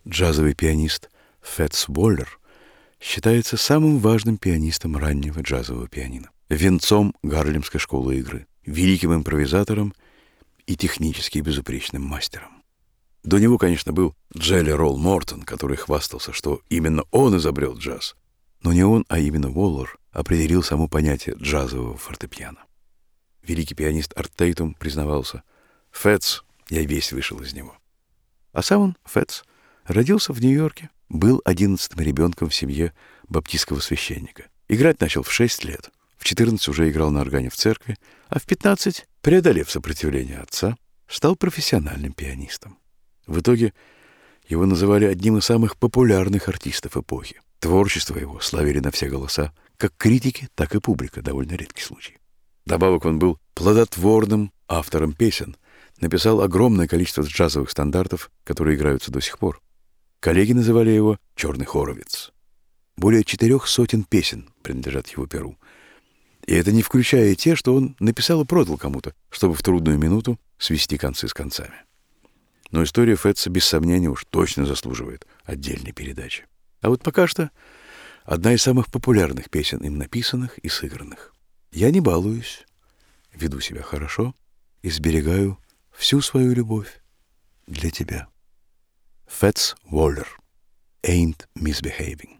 Джазовый пианист Фэтс Уоллер считается самым важным пианистом раннего джазового пианино, венцом Гарлемской школы игры, великим импровизатором и технически безупречным мастером. До него, конечно, был Джелли Ролл Мортон, который хвастался, что именно он изобрел джаз. Но не он, а именно Уоллер определил само понятие джазового фортепиано. Великий пианист Арт Тейтум признавался: «Фэтс, я весь вышел из него». А сам он, Фэтс, родился в Нью-Йорке, был 11-м ребенком в семье баптистского священника. Играть начал в 6 лет, в 14 уже играл на органе в церкви, а в 15, преодолев сопротивление отца, стал профессиональным пианистом. В итоге его называли одним из самых популярных артистов эпохи. Творчество его славили на все голоса, как критики, так и публика, довольно редкий случай. Добавок он был плодотворным автором песен, написал огромное количество джазовых стандартов, которые играются до сих пор. Коллеги называли его «Черный хоровиц». Более 400 песен принадлежат его перу. И это не включая те, что он написал и продал кому-то, чтобы в трудную минуту свести концы с концами. Но история Фэтса, без сомнения, уж точно заслуживает отдельной передачи. А вот пока что одна из самых популярных песен, им написанных и сыгранных. Я не балуюсь, веду себя хорошо и сберегаю всю свою любовь для тебя. Фэтс Уоллер. Ain't Misbehaving.